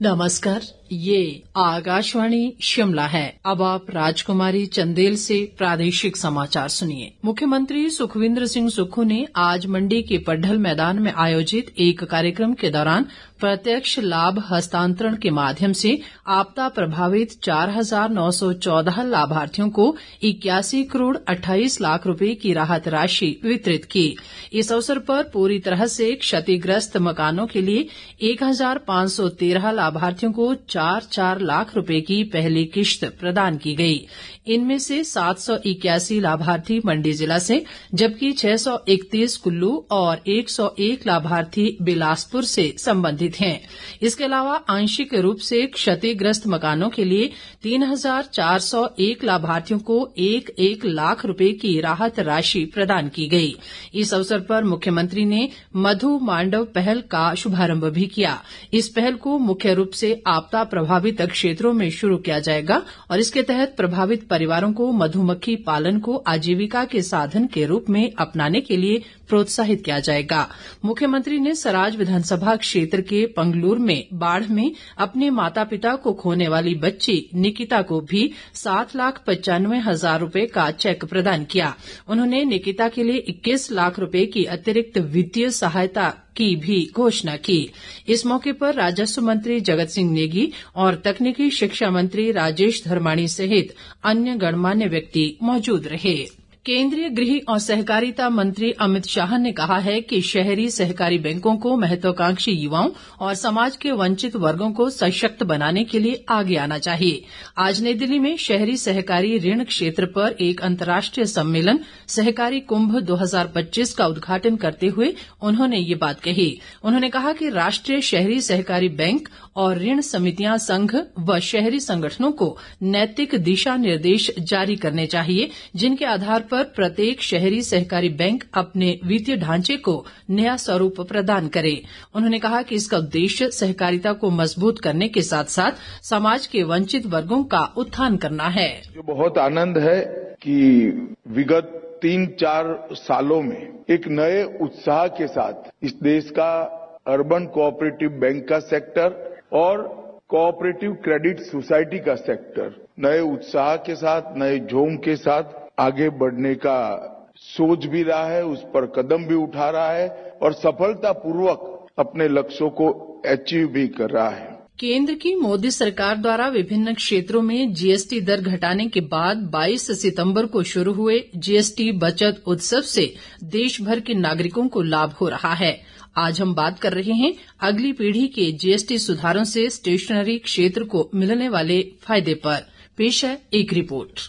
नमस्कार, ये आकाशवाणी शिमला है। अब आप राजकुमारी चंदेल से प्रादेशिक समाचार सुनिए। मुख्यमंत्री सुखविंदर सिंह सुक्खू ने आज मंडी के पड्ढल मैदान में आयोजित एक कार्यक्रम के दौरान प्रत्यक्ष लाभ हस्तांतरण के माध्यम से आपदा प्रभावित 4,914 लाभार्थियों को 81 करोड़ 28 लाख रुपए की राहत राशि वितरित की। इस अवसर पर पूरी तरह से क्षतिग्रस्त मकानों के लिए 1,513 लाभार्थियों को 4-4 लाख रुपए की पहली किश्त प्रदान की गई। इनमें से 781 लाभार्थी मंडी जिला से, जबकि 631 कुल्लू और 101 लाभार्थी बिलासपुर से संबंधित हैं। इसके अलावा आंशिक रूप से क्षतिग्रस्त मकानों के लिए 3,401 लाभार्थियों को 1-1 लाख रुपए की राहत राशि प्रदान की गई। इस अवसर पर मुख्यमंत्री ने मधु मांडव पहल का शुभारंभ भी किया। इस पहल को मुख्य रूप से आपदा प्रभावित क्षेत्रों में शुरू किया जाएगा और इसके तहत प्रभावित परिवारों को मधुमक्खी पालन को आजीविका के साधन के रूप में अपनाने के लिए प्रोत्साहित किया जाएगा। मुख्यमंत्री ने सराज विधानसभा क्षेत्र के पंगलूर में बाढ़ में अपने माता पिता को खोने वाली बच्ची निकिता को भी 7,95,000 रुपए का चेक प्रदान किया। उन्होंने निकिता के लिए 21 लाख रुपए की अतिरिक्त वित्तीय सहायता की भी घोषणा की। इस मौके पर राजस्व मंत्री जगत सिंह नेगी और तकनीकी शिक्षा मंत्री राजेश धर्माणी सहित अन्य गणमान्य व्यक्ति मौजूद रहे। केंद्रीय गृह और सहकारिता मंत्री अमित शाह ने कहा है कि शहरी सहकारी बैंकों को महत्वाकांक्षी युवाओं और समाज के वंचित वर्गों को सशक्त बनाने के लिए आगे आना चाहिए। आज नई दिल्ली में शहरी सहकारी ऋण क्षेत्र पर एक अंतर्राष्ट्रीय सम्मेलन सहकारी कुंभ 2025 का उद्घाटन करते हुए उन्होंने ये बात कही। उन्होंने कहा कि राष्ट्रीय शहरी सहकारी बैंक और ऋण समितियां संघ व शहरी संगठनों को नैतिक दिशा निर्देश जारी करने चाहिए, जिनके आधार पर प्रत्येक शहरी सहकारी बैंक अपने वित्तीय ढांचे को नया स्वरूप प्रदान करे। उन्होंने कहा कि इसका उद्देश्य सहकारिता को मजबूत करने के साथ साथ समाज के वंचित वर्गों का उत्थान करना है। जो बहुत आनंद है कि विगत 3-4 सालों में एक नए उत्साह के साथ इस देश का अर्बन कोऑपरेटिव बैंक का सेक्टर और कोऑपरेटिव क्रेडिट सोसाइटी का सेक्टर नए उत्साह के साथ, नए जोम के साथ आगे बढ़ने का सोच भी रहा है, उस पर कदम भी उठा रहा है और सफलतापूर्वक अपने लक्ष्यों को अचीव भी कर रहा है। केंद्र की मोदी सरकार द्वारा विभिन्न क्षेत्रों में जीएसटी दर घटाने के बाद 22 सितंबर को शुरू हुए जीएसटी बचत उत्सव से देश भर के नागरिकों को लाभ हो रहा है। आज हम बात कर रहे हैं अगली पीढ़ी के जीएसटी सुधारों से स्टेशनरी क्षेत्र को मिलने वाले फायदे पर। पेश है एक रिपोर्ट।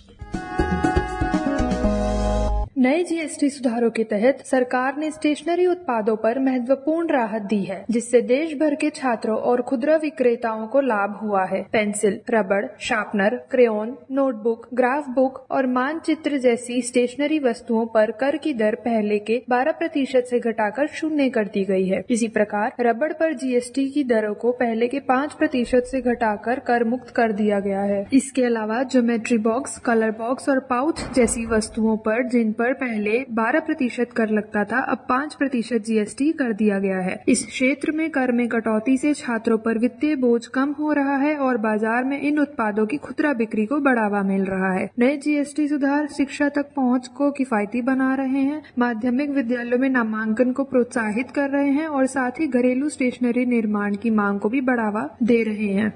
नए जीएसटी सुधारों के तहत सरकार ने स्टेशनरी उत्पादों पर महत्वपूर्ण राहत दी है, जिससे देश भर के छात्रों और खुदरा विक्रेताओं को लाभ हुआ है। पेंसिल, रबड़, sharpener, crayon, notebook, graph book और मानचित्र जैसी स्टेशनरी वस्तुओं पर कर की दर पहले के 12% से घटाकर 0 कर दी गई है। इसी प्रकार रबड़ पर जीएसटी की दरों को पहले के 5% से घटाकर कर मुक्त कर दिया गया है। इसके अलावा ज्योमेट्री बॉक्स, कलर बॉक्स और पाउच जैसी वस्तुओं पर जिन पर पहले 12% कर लगता था, अब 5% जीएसटी कर दिया गया है। इस क्षेत्र में कर में कटौती से छात्रों पर वित्तीय बोझ कम हो रहा है और बाजार में इन उत्पादों की खुदरा बिक्री को बढ़ावा मिल रहा है। नए जीएसटी सुधार शिक्षा तक पहुंच को किफायती बना रहे हैं, माध्यमिक विद्यालयों में नामांकन को प्रोत्साहित कर रहे हैं और साथ ही घरेलू स्टेशनरी निर्माण की मांग को भी बढ़ावा दे रहे हैं।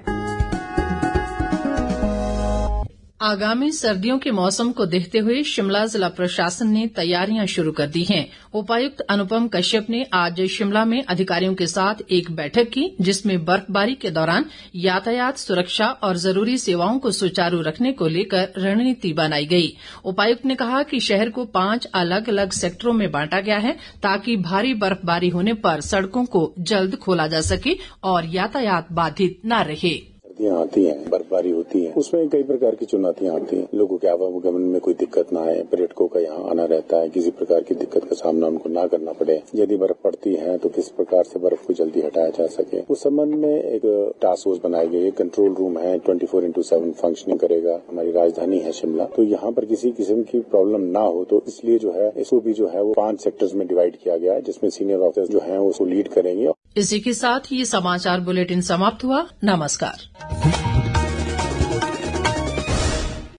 आगामी सर्दियों के मौसम को देखते हुए शिमला जिला प्रशासन ने तैयारियां शुरू कर दी हैं। उपायुक्त अनुपम कश्यप ने आज शिमला में अधिकारियों के साथ एक बैठक की, जिसमें बर्फबारी के दौरान यातायात सुरक्षा और जरूरी सेवाओं को सुचारू रखने को लेकर रणनीति बनाई गई। उपायुक्त ने कहा कि शहर को 5 अलग अलग सेक्टरों में बांटा गया है, ताकि भारी बर्फबारी होने पर सड़कों को जल्द खोला जा सके और यातायात बाधित न रहे। आती हैं, बर्फबारी होती है, उसमें कई प्रकार की चुनौतियां आती हैं। लोगों के आवागमन में कोई दिक्कत ना आए, पर्यटकों का यहाँ आना रहता है, किसी प्रकार की दिक्कत का सामना उनको ना करना पड़े। यदि बर्फ पड़ती है तो किस प्रकार से बर्फ को जल्दी हटाया जा सके, उस संबंध में एक टास्क फोर्स बनाई गई है। कंट्रोल रूम है, 24/7 फंक्शनिंग करेगा। हमारी राजधानी है शिमला, तो यहाँ पर किसी किस्म की प्रॉब्लम ना हो, तो इसलिए जो है इसको भी जो है वो 5 सेक्टर्स में डिवाइड किया गया है, जिसमें सीनियर ऑफिसर जो है उसको लीड करेंगे। इसी के साथ ये समाचार बुलेटिन समाप्त हुआ। नमस्कार।